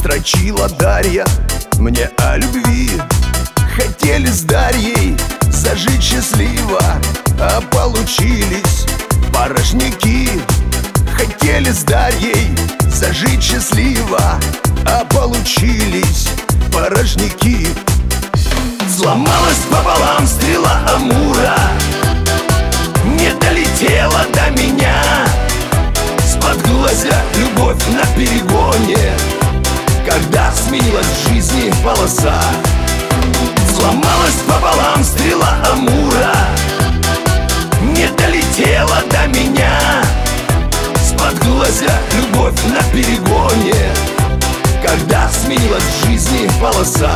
Строчила Дарья мне о любви. Хотели с Дарьей зажить счастливо, а получились порожники. Хотели с Дарьей зажить счастливо, а получились порожники. Сломалась пополам стрела Амура, не долетела до меня. С-под глаза любовь на перегоне, когда сменилась в жизни полоса. Сломалась пополам стрела Амура, не долетела до меня. С-под глаза любовь на перегоне, когда сменилась в жизни полоса.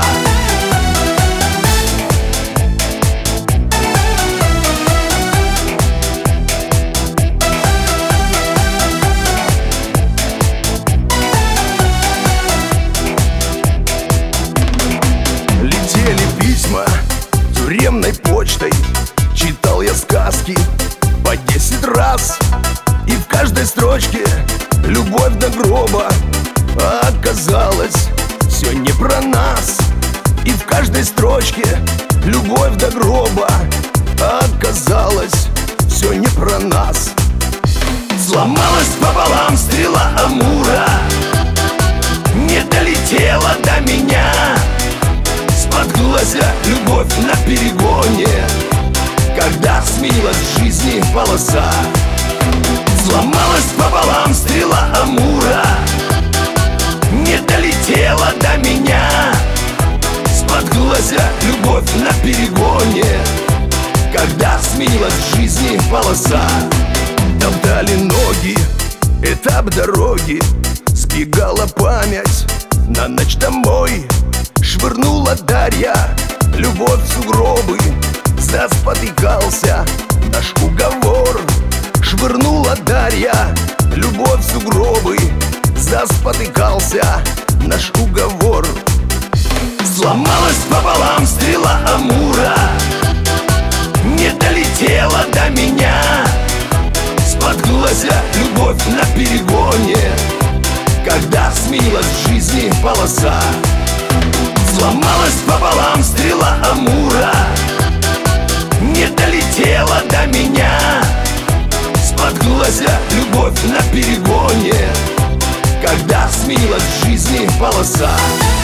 Письма тюремной почтой, читал я сказки по 10 раз, и в каждой строчке любовь до гроба. А оказалось, все не про нас. И в каждой строчке любовь до гроба. А оказалось, все не про нас. Сломалась пополам стрела Амура, не долетела до меня. С-под глаза любовь на перегоне, когда сменилась в жизни полоса. Сломалась пополам стрела Амура, не долетела до меня. С-под глаза любовь на перегоне, когда сменилась в жизни полоса. Топтали ноги, этап дороги, сбегала память на ночь домой. Швырнула Дарья любовь в сугробы, заспотыкался наш уговор. Швырнула Дарья любовь в сугробы, заспотыкался наш уговор. Сломалась пополам стрела Амура, не долетела до меня. С-под глаза любовь на перегоне, когда сменилась в жизни полоса. Сломалась пополам стрела Амура, не долетела до меня. С-под глаза любовь на перегоне, когда сменилась в жизни полоса.